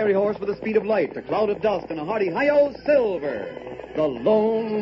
fiery horse with the speed of light, a cloud of dust, and a hearty hi-yo, Silver, the Lone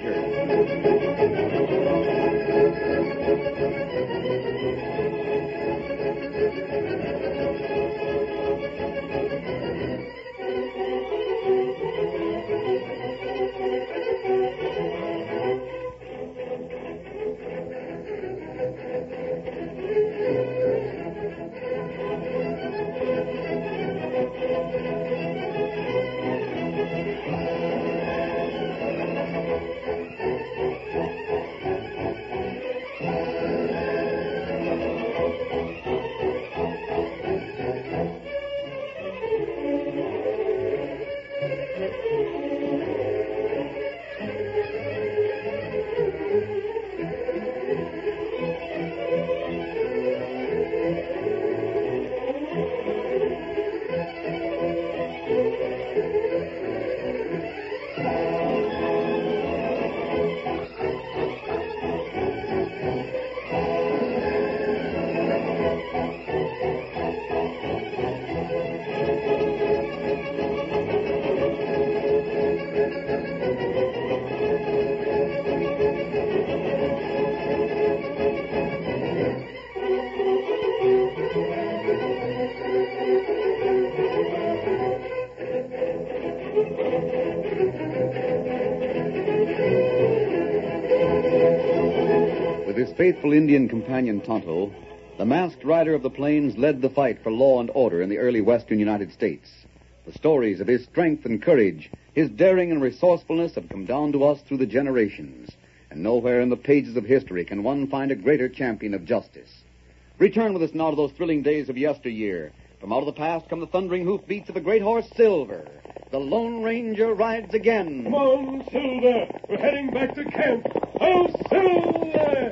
With his faithful Indian companion Tonto, the masked rider of the plains led the fight for law and order in the early western United States. The stories of his strength and courage, his daring and resourcefulness have come down to us through the generations, and nowhere in the pages of history can one find a greater champion of justice. Return with us now to those thrilling days of yesteryear. From out of the past come the thundering hoofbeats of the great horse Silver. The Lone Ranger rides again. Come on, Silver. We're heading back to camp. Oh, Silver!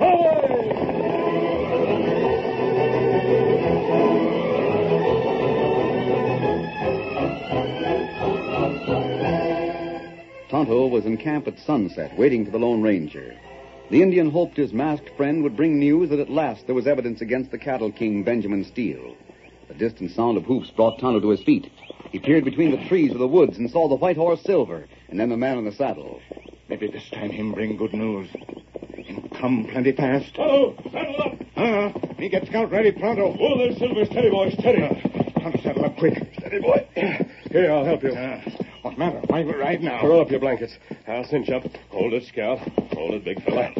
Hoy! Tonto was in camp at sunset, waiting for the Lone Ranger. The Indian hoped his masked friend would bring news that at last there was evidence against the cattle king, Benjamin Steele. The distant sound of hoofs brought Tonto to his feet. He peered between the trees of the woods and saw the white horse Silver, and then the man in the saddle. Maybe this time him bring good news. Him come plenty fast. Oh, saddle up. Me get scout ready pronto. Oh, there's Silver. Steady, boy, steady. Tonto, saddle up quick. Steady, boy. Here, I'll help you. What matter? Why we ride now? Roll up your blankets. I'll cinch up. Hold it, Scout. Hold it, big fella.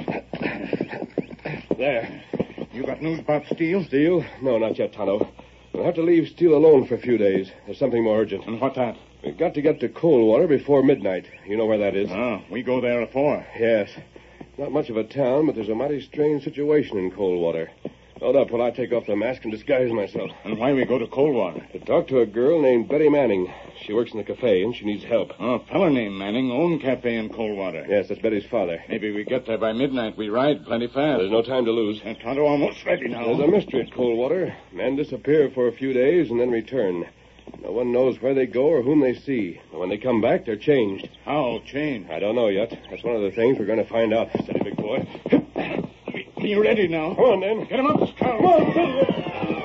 There. You got news about Steele? Steele? No, not yet, Tonto. We'll have to leave Steele alone for a few days. There's something more urgent. And what that? We've got to get to Coldwater before midnight. You know where that is? We go there afore. Yes. Not much of a town, but there's a mighty strange situation in Coldwater. Load up while I take off the mask and disguise myself. And why we go to Coldwater? To talk to a girl named Betty Manning. She works in the cafe, and she needs help. A fella named Manning own cafe in Coldwater. Yes, that's Betty's father. Maybe we get there by midnight. We ride plenty fast. There's no time to lose. And Tonto almost ready now. There's a mystery at Coldwater. Men disappear for a few days and then return. No one knows where they go or whom they see. But when they come back, they're changed. How changed? I don't know yet. That's one of the things we're going to find out. Steady, big boy. Me ready now. Come on, then. Get him up, Scout. Come on, Silver.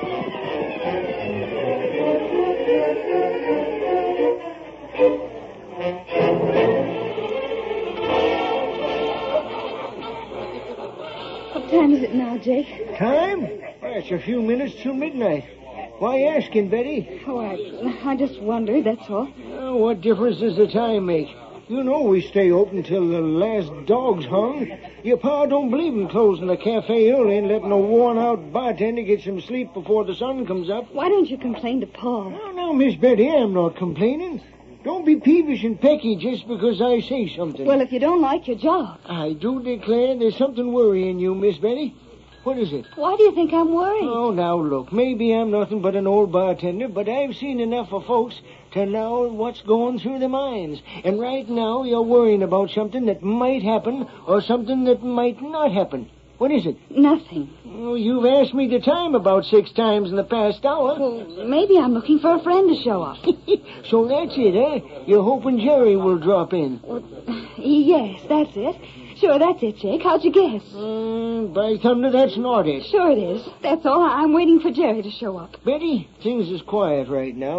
What time is it now, Jake? Time? Well, it's a few minutes till midnight. Why asking, Betty? Oh, I just wondered, that's all. Oh, what difference does the time make? You know we stay open till the last dog's hung. Your pa don't believe in closing the cafe early and letting a worn-out bartender get some sleep before the sun comes up. Why don't you complain to Paul? No, Miss Betty, I'm not complaining. Don't be peevish and pecky just because I say something. Well, if you don't like your job. I do declare there's something worrying you, Miss Betty. What is it? Why do you think I'm worried? Oh, now, look, maybe I'm nothing but an old bartender, but I've seen enough of folks to know what's going through their minds. And right now, you're worrying about something that might happen or something that might not happen. What is it? Nothing. Oh, you've asked me the time about 6 times in the past hour. Well, maybe I'm looking for a friend to show up. So that's it, eh? You're hoping Jerry will drop in. Well, yes, that's it. Sure, that's it, Jake. How'd you guess? By thunder, that's not it. Sure it is. That's all. I'm waiting for Jerry to show up. Betty, things is quiet right now.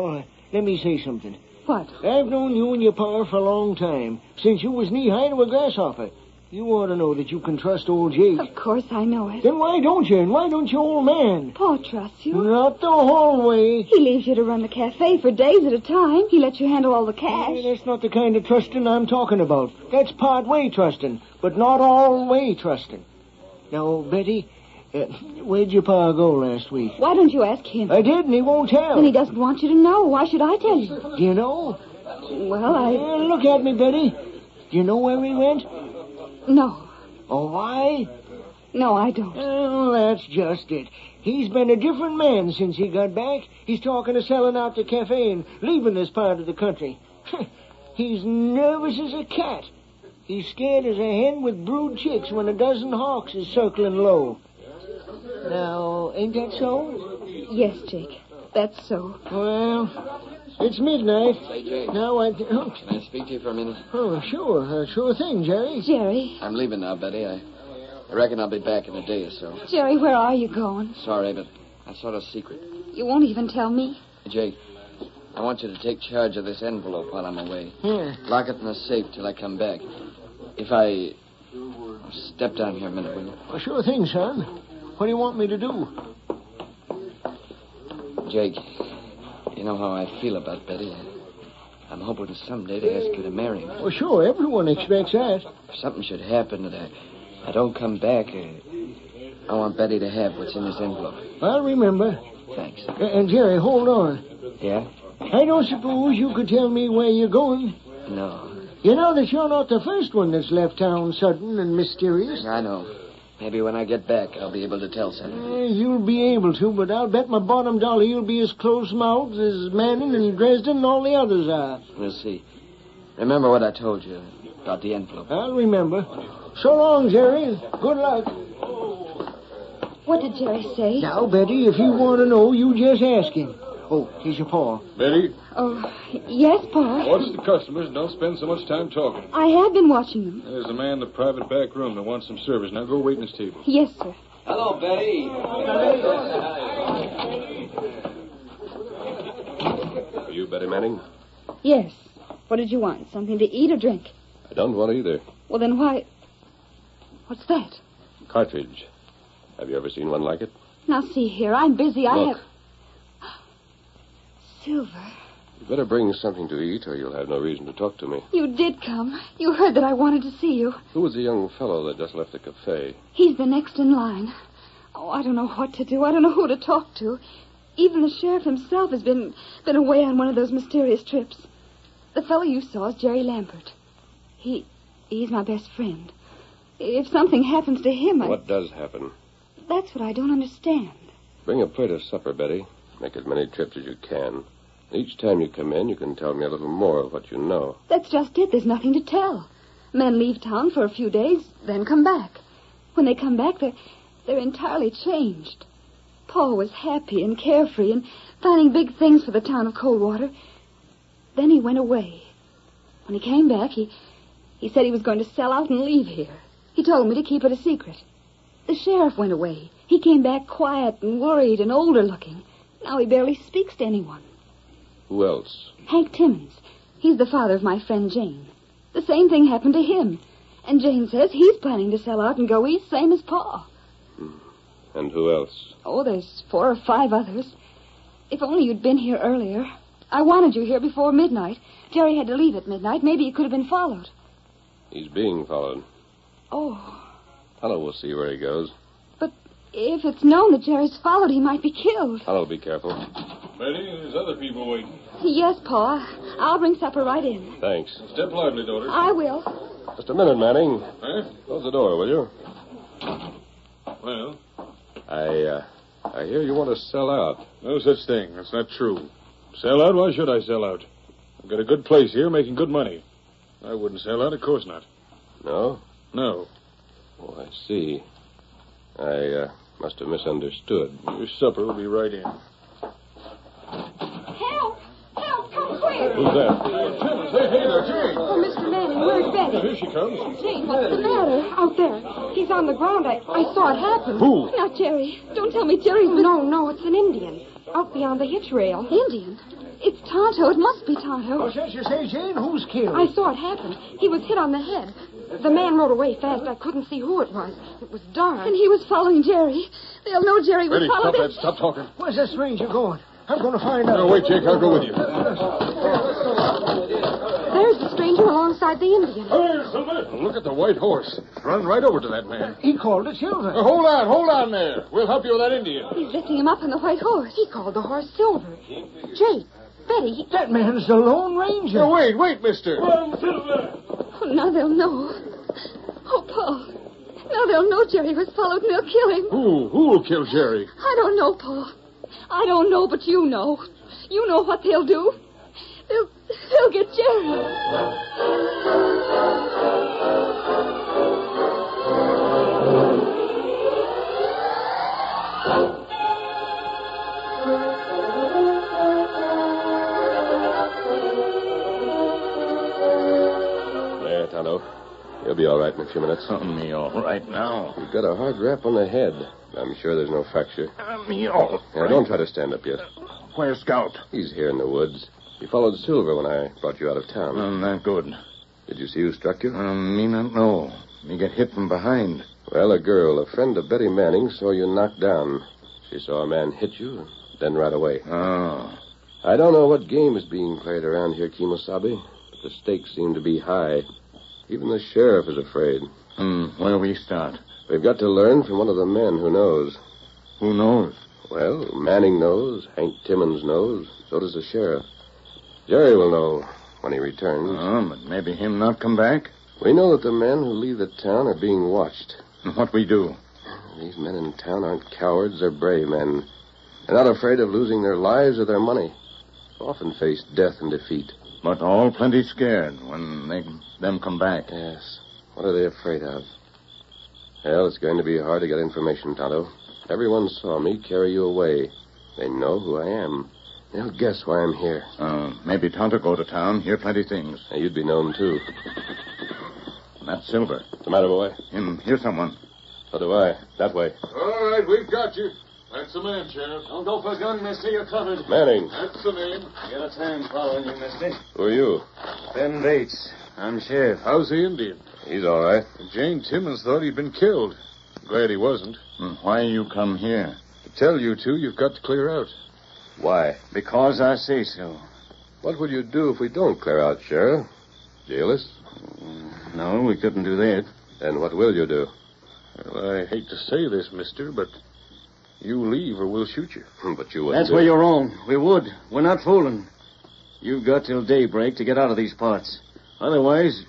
let me say something. What? I've known you and your pa for a long time, since you was knee-high to a grasshopper. You ought to know that you can trust old Jake. Of course I know it. Then why don't you? And why don't you, old man? Pa trusts you. Not the whole way. He leaves you to run the cafe for days at a time. He lets you handle all the cash. Hey, that's not the kind of trusting I'm talking about. That's part-way trusting, but not all-way trusting. Now, Betty, where'd your pa go last week? Why don't you ask him? I did, and he won't tell. Then he doesn't want you to know. Why should I tell you? Do you know? Well, Look at me, Betty. Do you know where he went? No. Oh, why? No, I don't. Well, that's just it. He's been a different man since he got back. He's talking of selling out the cafe and leaving this part of the country. He's nervous as a cat. He's scared as a hen with brood chicks when a dozen hawks is circling low. Now, ain't that so? Yes, Jake. That's so. Well, it's midnight. Say, Jay, Now can I speak to you for a minute? Oh, sure. Sure thing, Jerry. Jerry. I'm leaving now, Betty. I reckon I'll be back in a day or so. Jerry, where are you going? Sorry, but that's sort of secret. You won't even tell me? Jake, I want you to take charge of this envelope while I'm away. Here. Lock it in the safe till I come back. If I... Step down here a minute, will you? Well, sure thing, son. What do you want me to do? Jake, you know how I feel about Betty. I'm hoping someday to ask you to marry me. Well, sure. Everyone expects that. If something should happen that I don't come back, I want Betty to have what's in this envelope. I'll remember. Thanks. And, Jerry, hold on. Yeah? I don't suppose you could tell me where you're going? No. You know that you're not the first one that's left town sudden and mysterious. I know. Maybe when I get back, I'll be able to tell something. You'll be able to, but I'll bet my bottom dollar you'll be as close-mouthed as Manning and Dresden and all the others are. We'll see. Remember what I told you about the envelope. I'll remember. So long, Jerry. Good luck. What did Jerry say? Now, Betty, if you want to know, you just ask him. Oh, here's your paw. Betty, Oh, yes, Pa. watch the customers and don't spend so much time talking. I have been watching them. There's a man in the private back room that wants some service. Now go wait in his table. Yes, sir. Hello, Betty. Are you Betty Manning? Yes. What did you want? Something to eat or drink? I don't want either. Well, then why... What's that? Cartridge. Have you ever seen one like it? Now, see here. I'm busy. I Look. have... Silver. You better bring something to eat or you'll have no reason to talk to me. You did come. You heard that I wanted to see you. Who was the young fellow that just left the cafe? He's the next in line. Oh, I don't know what to do. I don't know who to talk to. Even the sheriff himself has been away on one of those mysterious trips. The fellow you saw is Jerry Lambert. He's my best friend. If something happens to him, What does happen? That's what I don't understand. Bring a plate of supper, Betty. Make as many trips as you can. Each time you come in, you can tell me a little more of what you know. That's just it. There's nothing to tell. Men leave town for a few days, then come back. When they come back, they're entirely changed. Paul was happy and carefree and planning big things for the town of Coldwater. Then he went away. When he came back, he said he was going to sell out and leave here. He told me to keep it a secret. The sheriff went away. He came back quiet and worried and older looking. Now he barely speaks to anyone. Who else? Hank Timmons. He's the father of my friend Jane. The same thing happened to him. And Jane says he's planning to sell out and go east, same as Pa. And who else? Oh, there's 4 or 5 others. If only you'd been here earlier. I wanted you here before midnight. Jerry had to leave at midnight. Maybe he could have been followed. He's being followed. Oh, Tonto will see where he goes. but if it's known that Jerry's followed, he might be killed. Tonto, be careful. Betty, there's other people waiting. Yes, Pa. I'll bring supper right in. Thanks. Step lively, daughter. I will. Just a minute, Manning. Huh? Close the door, will you? Well, I hear you want to sell out. no such thing. That's not true. Sell out? Why should I sell out? I've got a good place here making good money. I wouldn't sell out, of course not. No? No. Oh, I see. I must have misunderstood. Your supper will be right in. Help! Help! Come quick! Who's that? Timmons. Hey, there, Jane. Oh, Mr. Manning, where's Betty? Here she comes. Jane, what's the matter? Out there. He's on the ground. I saw it happen. Who? Not Jerry. Don't tell me Jerry's been... No, it's an Indian. Out beyond the hitch rail. Indian? It's Tonto. It must be Tonto. What's that you say, Jane? Who's killed? I saw it happen. He was hit on the head. The man rode away fast. I couldn't see who it was. It was dark. And he was following Jerry. They'll know Jerry was Betty, following stop him. that. Stop talking. Where's that stranger going? I'm going to find out. No, wait, Jake. I'll go with you. There's the stranger alongside the Indian. Hey, Silver. Look at the white horse. Run right over to that man. He called it Silver. Hold on there. We'll help you with that Indian. He's lifting him up on the white horse. He called the horse Silver. Jake, Betty, That man's the Lone Ranger. Now, wait, mister. Oh, now they'll know. Oh, Paul. Now they'll know Jerry was followed and they'll kill him. Who'll kill Jerry? I don't know, Paul. I don't know, but you know. You know what they'll do. They'll get Jerry. There, Tonto. You'll be all right in a few minutes. Me all right now. You've got a hard rap on the head. I'm sure there's no fracture. Me all Now, don't try to stand up yet. Where's Scout? He's here in the woods. He followed Silver when I brought you out of town. Not good. Did you see who struck you? Me not know. Me get hit from behind. Well, a girl, a friend of Betty Manning, saw you knocked down. She saw a man hit you, then right away. Oh. I don't know what game is being played around here, Kimosabe, but the stakes seem to be high. Even the sheriff is afraid. Where we start? We've got to learn from one of the men who knows. Who knows? Well, Manning knows. Hank Timmons knows. So does the sheriff. Jerry will know when he returns. But maybe him not come back. We know that the men who leave the town are being watched. And what we do? These men in town aren't cowards. They're brave men. They're not afraid of losing their lives or their money. Often face death and defeat. But all plenty scared when them come back. Yes. What are they afraid of? Well, it's going to be hard to get information, Tonto. Everyone saw me carry you away. They know who I am. They'll guess why I'm here. Maybe Tonto go to town, hear plenty things. Now, you'd be known, too. That's Silver. What's the matter, boy? Hear someone. So do I. That way. All right, we've got you. That's the man, Sheriff. Don't go for a gun, mister. You're covered. Manning. That's the name. Get a time following you, mister. Who are you? Ben Bates. I'm sheriff. How's the Indian? He's all right. Jane Timmons thought he'd been killed. Glad he wasn't. Why you come here? To tell you two, you've got to clear out. Why? Because I say so. What would you do if we don't clear out, Sheriff? Jail us? No, we couldn't do that. Then what will you do? Well, I hate to say this, mister, but you leave or we'll shoot you. But you wouldn't. That's where you're wrong. We would. We're not fooling. You've got till daybreak to get out of these parts. Otherwise,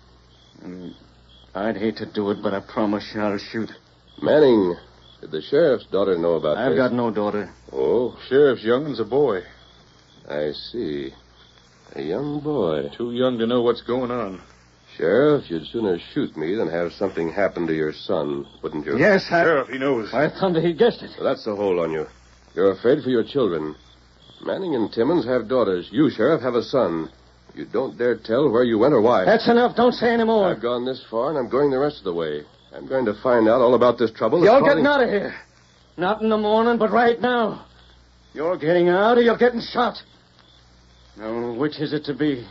I'd hate to do it, but I promise you I'll shoot. Manning, did the sheriff's daughter know about I've this? got no daughter. Oh, Sheriff's youngin's a boy. I see. A young boy. Too young to know what's going on. Sheriff, you'd sooner shoot me than have something happen to your son, wouldn't you? Yes, Sheriff, he knows. By thunder, he guessed it. Well, that's the hold on you. You're afraid for your children. Manning and Timmons have daughters. You, Sheriff, have a son. You don't dare tell where you went or why. That's enough. Don't say any more. I've gone this far, and I'm going the rest of the way. I'm going to find out all about this trouble. You're getting out of here. Not in the morning, but right now. You're getting out or you're getting shot. Now, which is it to be?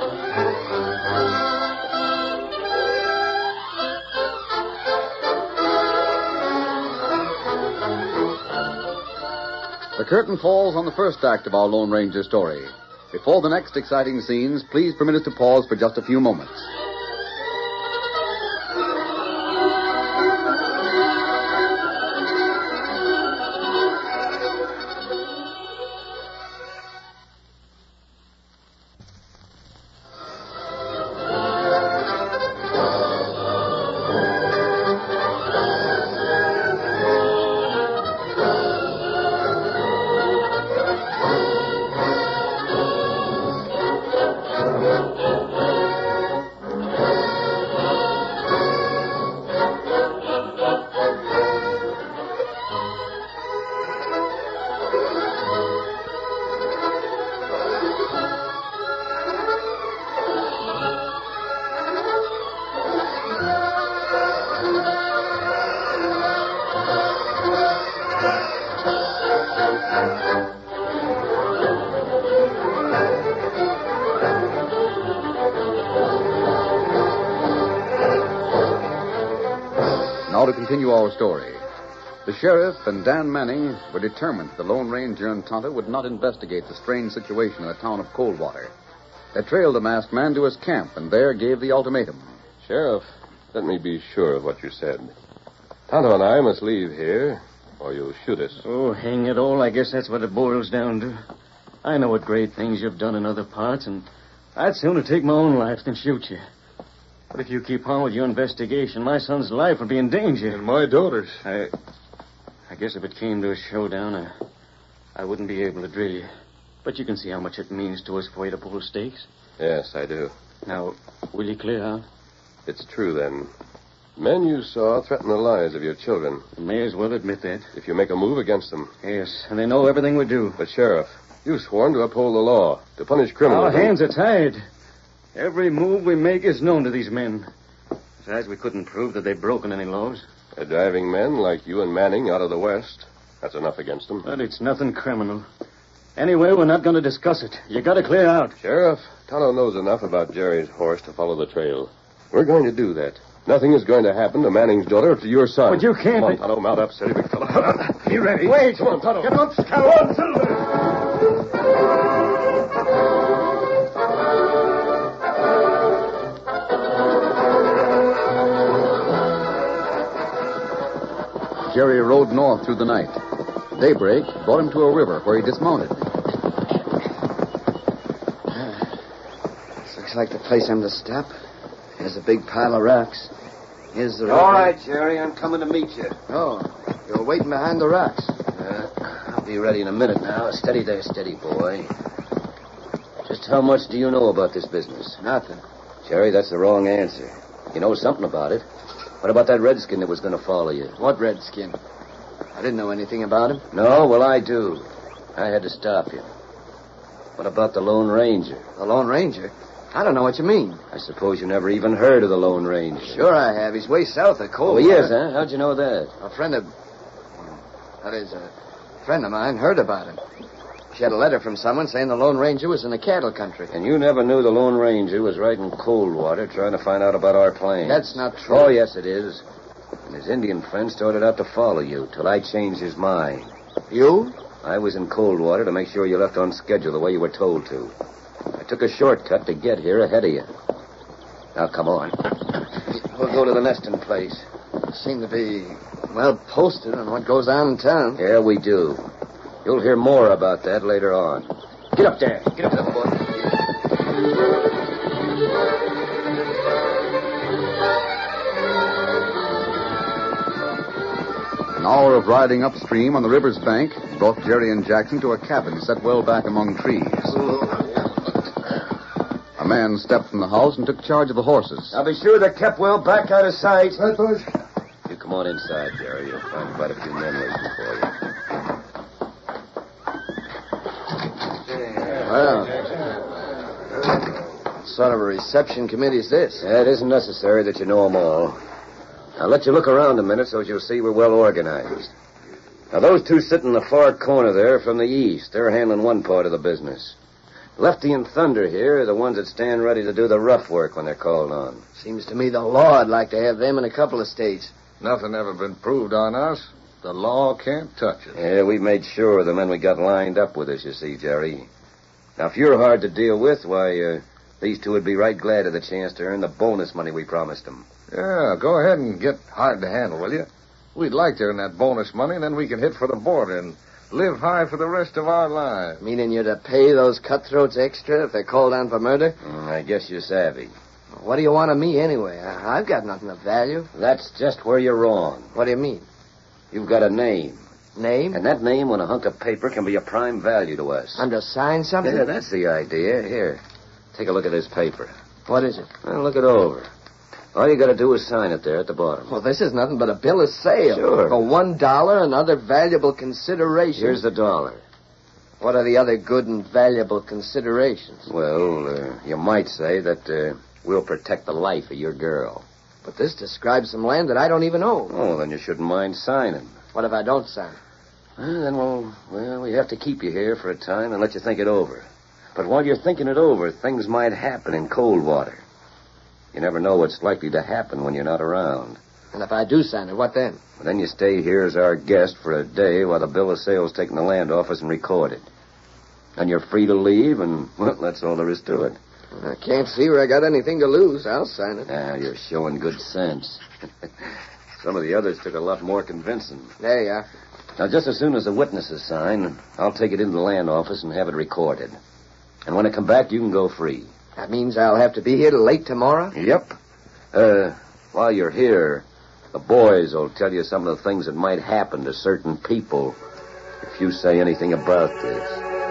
The curtain falls on the first act of our Lone Ranger story. Before the next exciting scenes, please permit us to pause for just a few moments. continue our story. The sheriff and Dan Manning were determined the Lone Ranger and Tonto would not investigate the strange situation in the town of Coldwater. They trailed the masked man to his camp and there gave the ultimatum. Sheriff, let me be sure of what you said. Tonto and I must leave here, or you'll shoot us. Oh, hang it all. I guess that's what it boils down to. I know what great things you've done in other parts, and I'd sooner take my own life than shoot you. But if you keep on with your investigation, my son's life will be in danger. And my daughter's. I guess if it came to a showdown, I wouldn't be able to drill you. But you can see how much it means to us for you to pull stakes. Yes, I do. Now, will you clear out? It's true, then. Men you saw threaten the lives of your children. You may as well admit that. If you make a move against them. Yes, and they know everything we do. But, Sheriff, you've sworn to uphold the law, to punish criminals. Our hands are tied. Every move we make is known to these men. Besides, we couldn't prove that they've broken any laws. They're driving men like you and Manning out of the West. That's enough against them. But it's nothing criminal. Anyway, we're not going to discuss it. You got to clear out. Sheriff, Tonto knows enough about Jerry's horse to follow the trail. We're going to do that. Nothing is going to happen to Manning's daughter or to your son. But you can't... Come on, Tonto, mount up, steady, big fella. Be ready. Wait. Come on, Tonto. Get up, Scout. Silver. Jerry rode north through the night. Daybreak brought him to a river where he dismounted. This looks like the place I'm to stop. Here's a big pile of rocks. Here's the river. All right, Jerry, I'm coming to meet you. Oh, you're waiting behind the rocks. I'll be ready in a minute now. Steady there, steady, boy. Just how much do you know about this business? Nothing. Jerry, that's the wrong answer. You know something about it. What about that redskin that was going to follow you? What redskin? I didn't know anything about him. No, well, I do. I had to stop you. What about the Lone Ranger? The Lone Ranger? I don't know what you mean. I suppose you never even heard of the Lone Ranger. Sure I have. He's way south of Oh, Coldwater. he is, huh? How'd you know that? A friend of mine heard about him. She had a letter from someone saying the Lone Ranger was in the cattle country. And you never knew the Lone Ranger was right in Coldwater trying to find out about our plains. That's not true. Oh, yes, it is. And his Indian friend started out to follow you till I changed his mind. You? I was in Coldwater to make sure you left on schedule the way you were told to. I took a shortcut to get here ahead of you. Now, come on. We'll go to the nesting place. Seem to be well posted on what goes on in town. Yeah, we do. You'll hear more about that later on. Get up there. Get up there, boy. An hour of riding upstream on the river's bank brought Jerry and Jackson to a cabin set well back among trees. A man stepped from the house and took charge of the horses. Now be sure they're kept well back out of sight. Right, boys. You come on inside, Jerry. You'll find quite a few men waiting for you. Well, what sort of a reception committee is this? It isn't necessary that you know them all. I'll let you look around a minute so you'll see we're well organized. Now, those two sit in the far corner there from the east. They're handling one part of the business. Lefty and Thunder here are the ones that stand ready to do the rough work when they're called on. Seems to me the law'd like to have them in a couple of states. Nothing ever been proved on us. The law can't touch it. Yeah, we've made sure of the men we got lined up with us, you see, Jerry. Now, if you're hard to deal with, why, these two would be right glad of the chance to earn the bonus money we promised them. Yeah, go ahead and get hard to handle, will you? We'd like to earn that bonus money, and then we can hit for the border and live high for the rest of our lives. Meaning you're to pay those cutthroats extra if they're called on for murder? I guess you're savvy. What do you want of me anyway? I've got nothing of value. That's just where you're wrong. What do you mean? You've got a name. Name? And that name on a hunk of paper can be a prime value to us. I'm to sign something? Yeah, that's the idea. Here, take a look at this paper. What is it? Well, look it over. All you got to do is sign it there at the bottom. Well, this is nothing but a bill of sale. Sure. For $1 and other valuable considerations. Here's the dollar. What are the other good and valuable considerations? Well, you might say that we'll protect the life of your girl. But this describes some land that I don't even own. Oh, then you shouldn't mind signing. What if I don't sign? Then we have to keep you here for a time and let you think it over. But while you're thinking it over, things might happen in Coldwater. You never know what's likely to happen when you're not around. And if I do sign it, what then? Well, then you stay here as our guest for a day while the bill of sale's taken to the land office and recorded. Then you're free to leave, and, well, that's all there is to it. I can't see where I got anything to lose. I'll sign it. Now, you're showing good sense. Some of the others took a lot more convincing. There you are. Now, just as soon as the witnesses sign, I'll take it into the land office and have it recorded. And when I come back, you can go free. That means I'll have to be here till late tomorrow? Yep. While you're here, the boys will tell you some of the things that might happen to certain people if you say anything about this.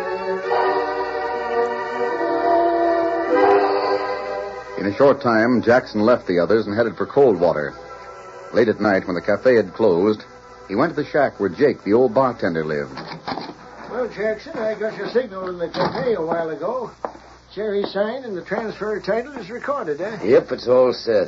In a short time, Jackson left the others and headed for Coldwater. Late at night, when the cafe had closed, he went to the shack where Jake, the old bartender, lived. Well, Jackson, I got your signal in the cafe a while ago. Jerry signed and the transfer title is recorded, eh? Yep, it's all set.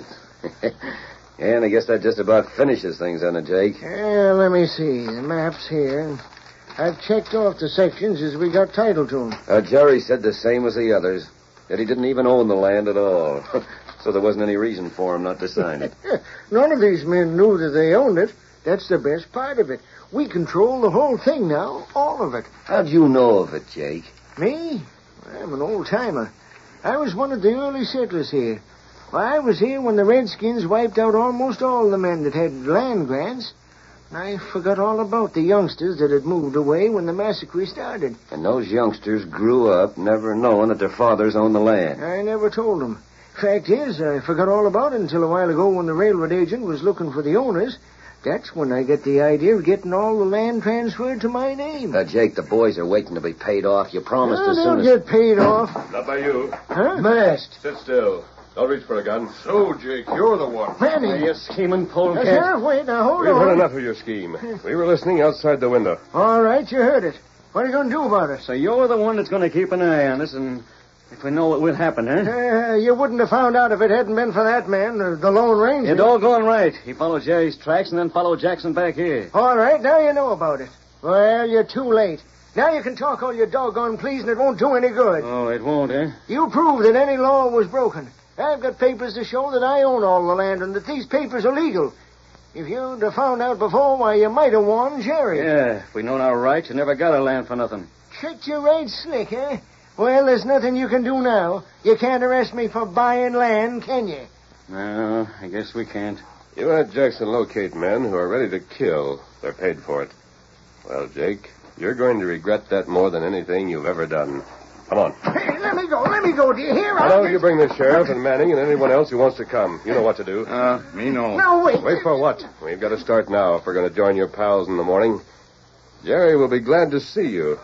Yeah, and I guess that just about finishes things, doesn't it, Jake? Yeah, let me see. The map's here. I've checked off the sections as we got title to them. Jerry said the same as the others, that he didn't even own the land at all. So there wasn't any reason for him not to sign it. None of these men knew that they owned it. That's the best part of it. We control the whole thing now, all of it. How'd you know of it, Jake? Me? I'm an old-timer. I was one of the early settlers here. Well, I was here when the Redskins wiped out almost all the men that had land grants. I forgot all about the youngsters that had moved away when the massacre started. And those youngsters grew up never knowing that their fathers owned the land. I never told them. Fact is, I forgot all about it until a while ago when the railroad agent was looking for the owners. That's when I get the idea of getting all the land transferred to my name. Jake, the boys are waiting to be paid off. You promised as soon as... They'll get paid off. Not by you. Huh? Masked. Sit still. Don't reach for a gun. So, Jake, you're the one. Manny. You scheming polecat. Sheriff, wait, now hold We've on. heard enough of your scheme. We were listening outside the window. All right, you heard it. What are you going to do about it? So you're the one that's going to keep an eye on us, and if we know what will happen, huh? You wouldn't have found out if it hadn't been for that man, the Lone Ranger. You're all going right. He followed Jerry's tracks and then followed Jackson back here. All right, now you know about it. Well, you're too late. Now you can talk all your doggone pleas and it won't do any good. Oh, it won't, eh? You proved that any law was broken. I've got papers to show that I own all the land and that these papers are legal. If you'd have found out before, why, you might have warned Jerry. Yeah, if we'd known our rights, you never got a land for nothing. Tricked you right slick, eh? Well, there's nothing you can do now. You can't arrest me for buying land, can you? No, I guess we can't. You had Jackson locate men who are ready to kill. They're paid for it. Well, Jake, you're going to regret that more than anything you've ever done. Come on. Hey, let me go. Do you hear? Why don't you bring the sheriff and Manning and anyone else who wants to come? You know what to do. Me no. No, wait. Wait for what? We've got to start now if we're going to join your pals in the morning. Jerry will be glad to see you.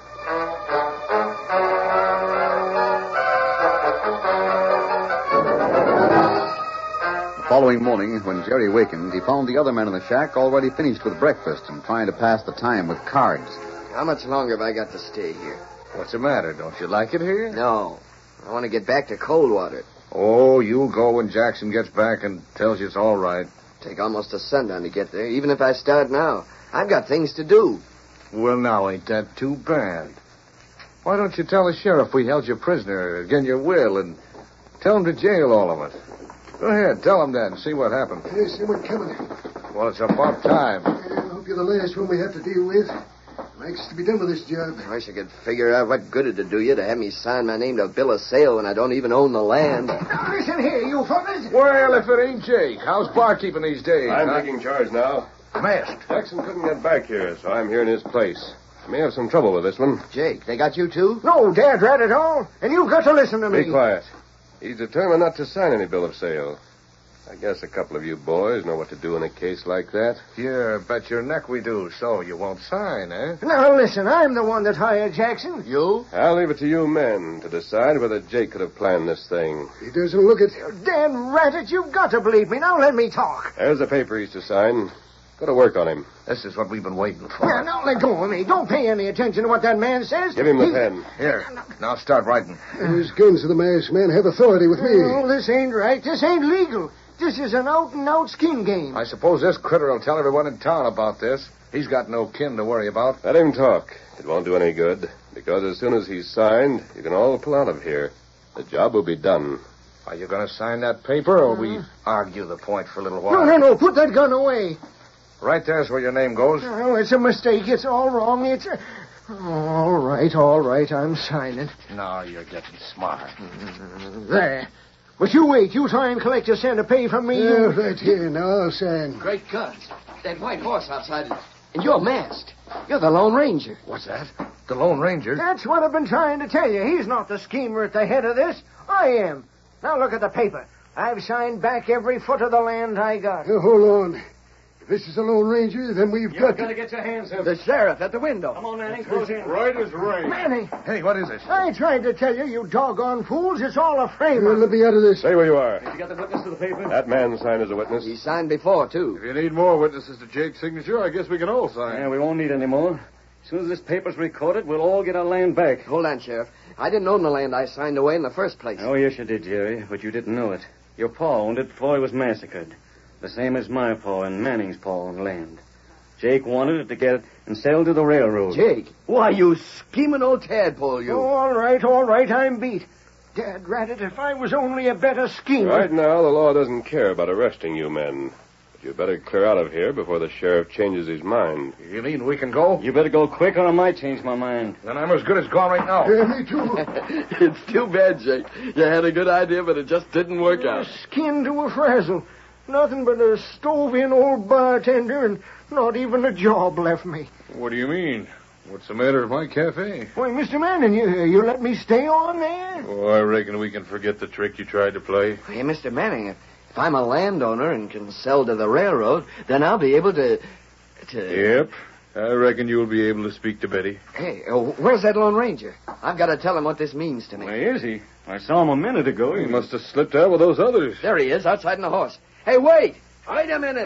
The following morning, when Jerry wakened, he found the other men in the shack already finished with breakfast and trying to pass the time with cards. How much longer have I got to stay here? What's the matter? Don't you like it here? No. I want to get back to Coldwater. Oh, you'll go when Jackson gets back and tells you it's all right. Take almost a sundown to get there, even if I start now. I've got things to do. Well, now, ain't that too bad? Why don't you tell the sheriff we held you prisoner, again your will, and tell him to jail all of it? Go ahead, tell him that and see what happens. There's someone coming. Well, it's about time. I hope you're the last one we have to deal with. I'm anxious to be done with this job. I wish I could figure out what good it'd do you to have me sign my name to a bill of sale when I don't even own the land. Now, listen here, you fuckers. Well, if it ain't Jake, how's barkeeping these days? I'm taking charge now. Masked. Jackson couldn't get back here, so I'm here in his place. I may have some trouble with this one. Jake, they got you too? No, Dad, rat at all. And you've got to listen to me. Be quiet. He's determined not to sign any bill of sale. I guess a couple of you boys know what to do in a case like that. Yeah, bet your neck we do, so you won't sign, eh? Now, listen, I'm the one that hired Jackson. You? I'll leave it to you men to decide whether Jake could have planned this thing. He doesn't look it. Dan Ratted, you've got to believe me. Now let me talk. There's the paper he's to sign. Go to work on him. This is what we've been waiting for. Yeah, now let go of me. Don't pay any attention to what that man says. Give him the pen. Here, now start writing. Those guns of the masked man have authority with me. Oh, this ain't right. This ain't legal. This is an out-and-out skin game. I suppose this critter will tell everyone in town about this. He's got no kin to worry about. Let him talk. It won't do any good, because as soon as he's signed, you can all pull out of here. The job will be done. Are you going to sign that paper, or we argue the point for a little while? No. Put that gun away. Right there's where your name goes. No, it's a mistake. It's all wrong. It's... All right. I'm signing. Now you're getting smart. There. But you wait. You try and collect a cent to pay from me. Yeah, right here. Now, I'll sign. Great guns. That white horse outside, and you're masked. You're the Lone Ranger. What's that? The Lone Ranger? That's what I've been trying to tell you. He's not the schemer at the head of this. I am. Now look at the paper. I've signed back every foot of the land I got. Hold on. If this is the Lone Ranger, then we've got to get your hands up. The sheriff at the window. Come on, Manning. Close in. Right as rain. Manning. Hey, what is it? I tried to tell you, you doggone fools. It's all a frame. Let me out of this. Stay where you are. You got the witness to the paper? That man signed as a witness. He signed before, too. If you need more witnesses to Jake's signature, I guess we can all sign. Yeah, we won't need any more. As soon as this paper's recorded, we'll all get our land back. Hold on, Sheriff. I didn't own the land I signed away in the first place. Oh, yes, you did, Jerry, but you didn't know it. Your pa owned it before he was massacred. The same as my pa and Manning's pa owned land. Jake wanted it to get it and sell to the railroad. Jake? Why, you scheming old tadpole, you. All right. I'm beat. Dad rat it, if I was only a better schemer. Right now, the law doesn't care about arresting you men. But you better clear out of here before the sheriff changes his mind. You mean we can go? You better go quick or I might change my mind. Then I'm as good as gone right now. Yeah, me too. It's too bad, Jake. You had a good idea, but it just didn't work out. Skin to a frazzle. Nothing but a stove-in old bartender and not even a job left me. What do you mean? What's the matter at my cafe? Why, Mr. Manning, you let me stay on there? Oh, I reckon we can forget the trick you tried to play. Hey, Mr. Manning, if I'm a landowner and can sell to the railroad, then I'll be able to... Yep. I reckon you'll be able to speak to Betty. Hey, where's that Lone Ranger? I've got to tell him what this means to me. Where is he? I saw him a minute ago. He must have slipped out with those others. There he is, outside on the horse. Hey, wait! Wait a minute!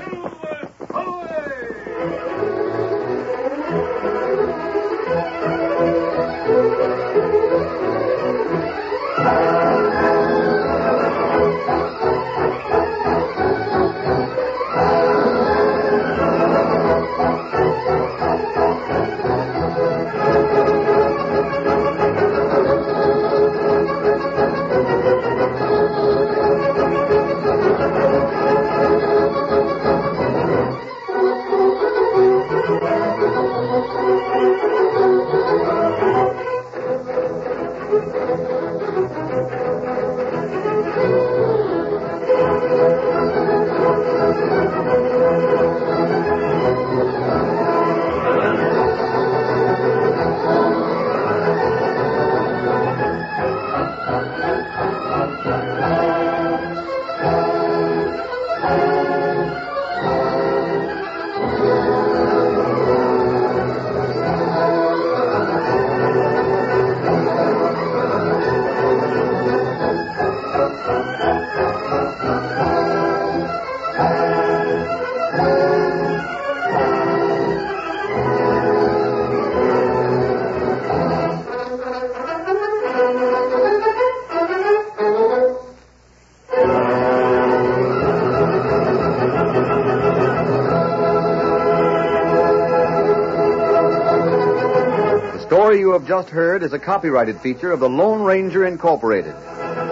The story you have just heard is a copyrighted feature of the Lone Ranger Incorporated.